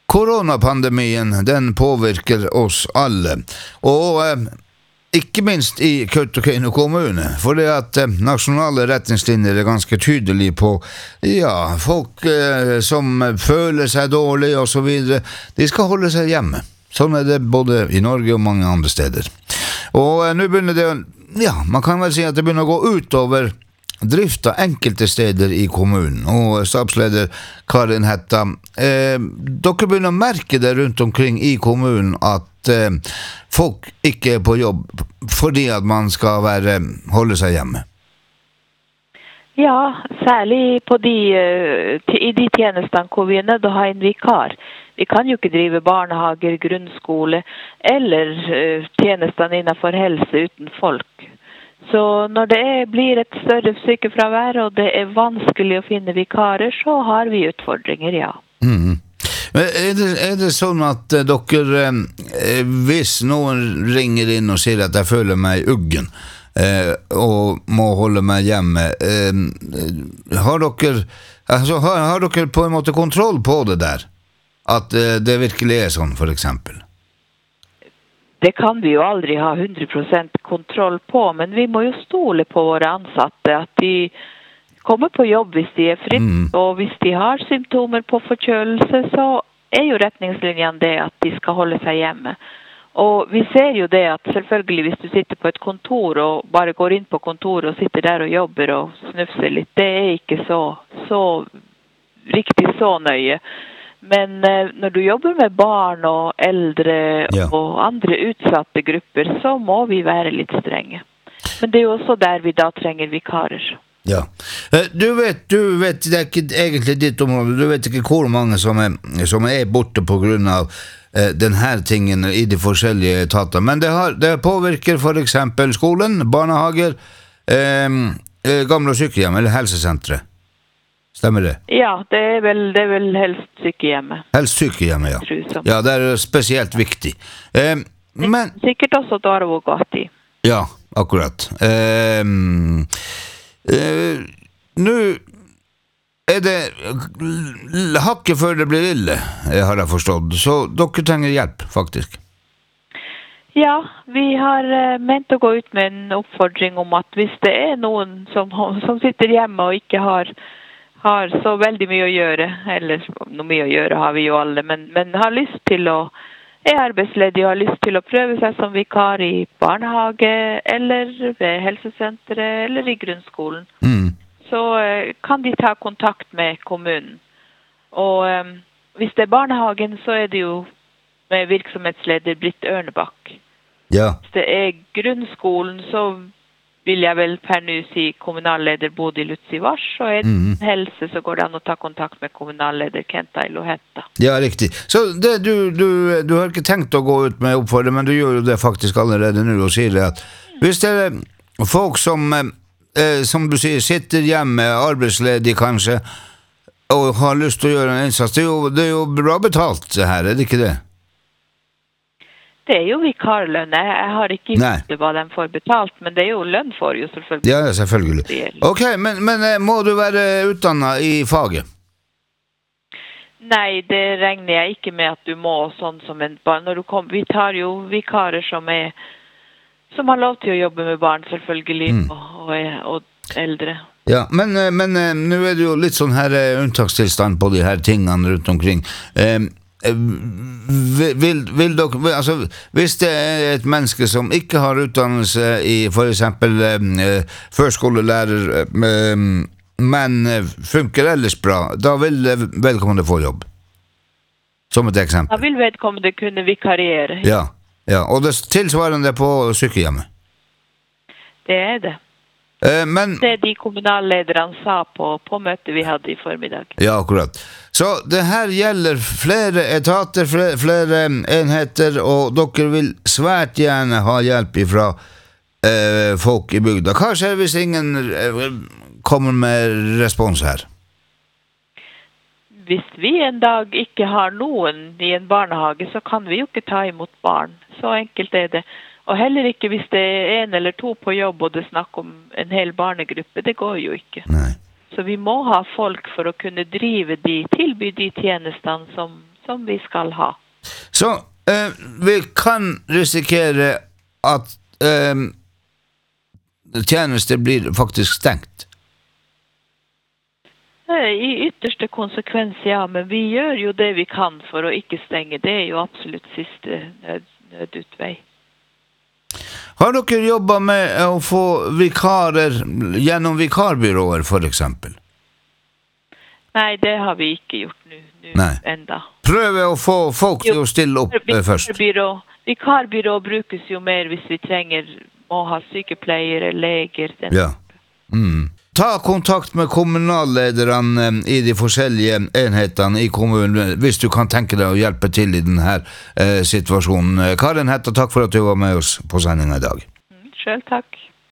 Koronapandemien, den påvirker oss alle, og ikke minst i Kautokeino kommune, for det at nasjonale retningslinjer er ganske tydelige på, ja, folk som føler seg dårlig og så videre, de skal holde seg hjemme. Sånn er det både i Norge og mange andre steder. Og nå begynner det, ja, man kan vel si at det begynner å gå utover drift av enkelte steder i kommunen, og stabsleder Karin Hetta, dere begynner å merke det rundt omkring i kommunen at folk ikke er på jobb fordi at man skal holde seg hjemme. Ja, særlig på i de tjenestene hvor vi er nødt til å ha en vikar. Vi kan jo ikke drive barnehager, grunnskole eller tjenestene innenfor helse uten folk. Så når det blir et større sykefravær og det er vanskelig å finne vikarer, så har vi utfordringer, ja. Mm. Men er det sånn at dere, hvis noen ringer inn og sier at jeg føler meg uggen og må holde meg hjemme, har dere på en måte kontroll på det der? At det virkelig er sånn, for eksempel? Det kan vi jo aldri ha 100% kontroll på, men vi må jo stole på våre ansatte, at de kommer på jobb hvis de er friske, og hvis de har symptomer på forkjølelse, så er jo retningslinjen det at de skal holde seg hjemme. Og vi ser jo det at selvfølgelig hvis du sitter på et kontor og bare går inn på kontoret og sitter der og jobber og snufser litt, det er ikke så riktig så nøye. Men når du jobber med barn og eldre og andre utsatte grupper, så må vi være litt strenge. Men det er jo også der vi da trenger vikarer. Ja. Du vet, det er ikke egentlig ditt område, du vet ikke hvor mange som er borte på grunn av denne tingen i de forskjellige etater, men det påvirker for eksempel skolen, barnehager, gamle sykehjem eller helsesentre. Stemmer det? Ja, det er vel helst sykehjemmet. Helst sykehjemmet, ja. Ja, det er spesielt viktig. Men sikkert også Darvogati. Ja, akkurat. Nå er det hakket før det blir ille, har jeg forstått. Så dere trenger hjelp, faktisk. Ja, vi har ment å gå ut med en oppfordring om at hvis det er noen som sitter hjemme og ikke har så veldig mye å gjøre, eller noe mye å gjøre har vi jo alle, men har lyst til er arbeidsledig og har lyst til å prøve seg som vikar i barnehage, eller ved helsesenteret, eller i grunnskolen. Så kan de ta kontakt med kommunen. Og hvis det er barnehagen, så er det jo med virksomhetsleder Britt Ørnebakk. Ja. Hvis det er grunnskolen, så vil jeg vel per nå si kommunalleder Bodil Lutzi Vars, og er det helse så går det an å ta kontakt med kommunalleder Kenta Ilohetta. Ja, riktig. Så du har ikke tenkt å gå ut med oppfordring, men du gjør jo det faktisk allerede nå og sier det at hvis det er folk som du sier sitter hjemme, arbeidsledig kanskje, og har lyst til å gjøre en innsats, det er jo bra betalt det her, er det ikke det? Det er jo vikarlønn. Jeg har ikke gitt hva de får betalt, men det er jo lønn for jo selvfølgelig. Ja, selvfølgelig. Ok, men må du være utdannet i faget? Nei, det regner jeg ikke med at du må sånn som en barn. Vi tar jo vikarer som har lov til å jobbe med barn selvfølgelig, og eldre. Ja, men nå er det jo litt sånn her unntakstilstand på de her tingene rundt omkring. Vil dere, altså hvis det er et menneske som ikke har utdannelse i for eksempel førskolelærer, men funker ellers bra, da vil vedkommende få jobb, som et eksempel. Da vil vedkommende kunne vikariere. Ja, og det tilsvarende på sykehjemmet. Det er det. Men det de kommunallederne sa på møtet vi hadde i formiddag. Ja, akkurat. Så det her gjelder flere etater, flere enheter, og dere vil svært gjerne ha hjelp fra folk i bygda. Hva skjer hvis ingen kommer med respons her? Hvis vi en dag ikke har noen i en barnehage, så kan vi jo ikke ta imot barn. Så enkelt er det. Og heller ikke hvis det er en eller to på jobb og det snakker om en hel barnegruppe, det går jo ikke. Nei. Så vi må ha folk for å kunne tilby de tjenestene som vi skal ha. Så vi kan risikere at tjenester blir faktisk stengt. I ytterste konsekvens, ja, men vi gjør jo det vi kan for å ikke stenge. Det er jo absolutt siste nødutvei. Har dere jobbet med å få vikarer gjennom vikarbyråer, for eksempel? Nei, det har vi ikke gjort nå enda. Prøve å få folk til å stille opp først. Vikarbyrå brukes jo mer hvis vi må ha sykepleiere, leger. Ja. Ta kontakt med kommunallederne i de forskjellige enhetene i kommunen, hvis du kan tenke deg å hjelpe til i denne situasjonen. Karen Hætta, takk for at du var med oss på sendingen i dag. Selv takk.